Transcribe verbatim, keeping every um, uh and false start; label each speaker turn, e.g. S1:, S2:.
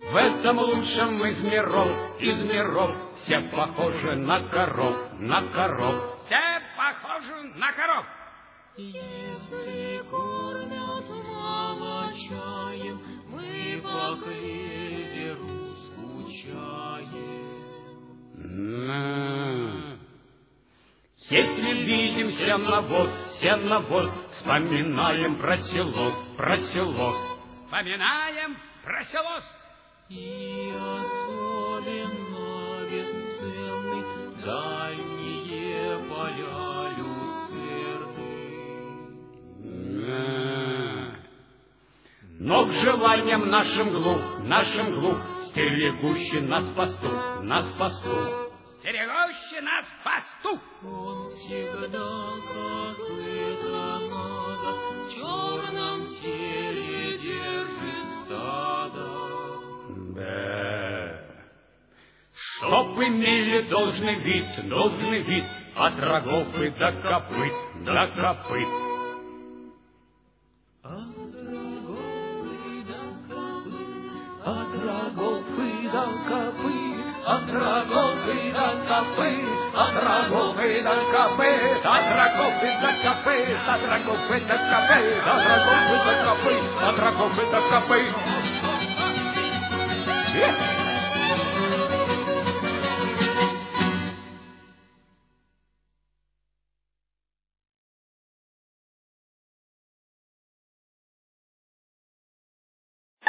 S1: В этом лучшем из миров, из миров, все похожи на коров, на коров. Все похожи на коров.
S2: Если кормят мало чаем, мы по клеверу скучаем.
S1: На. Если видим сеновоз, сеновоз, вспоминаем про село, про село. Вспоминаем про село.
S2: И особенно бесценны дальние поля люцерны.
S1: Но к желаниям нашим глух, нашим глух, стерегущий нас пастух, нас пастух. Стерегущий нас пастух.
S2: Он всегда, как это надо, в черном теле держит стадо.
S1: Да. Чтоб имели должный вид, должный вид, от рогов и до копыт, до копыт.
S2: От рогов и до копыт, от рогов и до копыт, от рогов и до копыт,
S1: от рогов и до копыт, от рогов и до копыт, от рогов и до копыт, от рогов и до копыт, от рогов и до копыт. Yeah.